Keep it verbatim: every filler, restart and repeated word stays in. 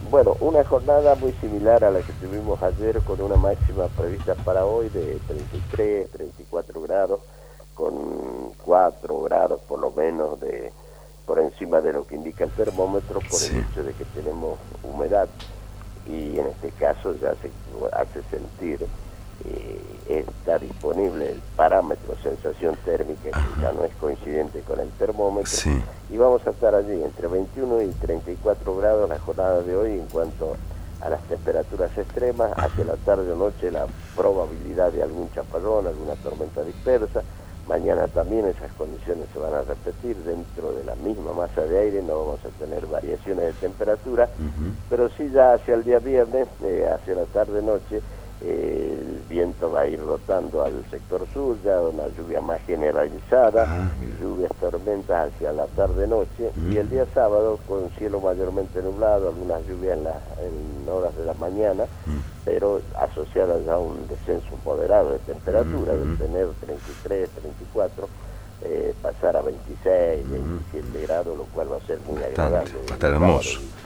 bueno, una jornada muy similar a la que tuvimos ayer, con una máxima prevista para hoy de treinta y tres, treinta y cuatro grados, con cuatro grados por lo menos de por encima de lo que indica el termómetro, por Sí. el hecho de que tenemos humedad, y en este caso ya se hace sentir, eh, está disponible el parámetro sensación térmica, que ya no es coincidente con el termómetro, Sí. y vamos a estar allí entre veintiuno y treinta y cuatro grados la jornada de hoy en cuanto a las temperaturas extremas. Hacia la tarde o noche la probabilidad de algún chaparrón, alguna tormenta dispersa. Mañana también esas condiciones se van a repetir dentro de la misma masa de aire, no vamos a tener variaciones de temperatura, Uh-huh. pero sí ya hacia el día viernes, eh, hacia la tarde-noche, eh, el viento va a ir rotando al sector sur, ya una lluvia más generalizada, Ah, lluvias, tormentas hacia la tarde-noche, Mm. y el día sábado con cielo mayormente nublado, algunas lluvias en, la, en horas de la mañana, Mm. pero asociadas ya a un descenso moderado de temperatura, Mm, mm. de tener treinta y tres, treinta y cuatro, eh, pasar a veintiséis, Mm. veintisiete grados, lo cual va a ser muy Bastante, agradable. va a estar hermoso.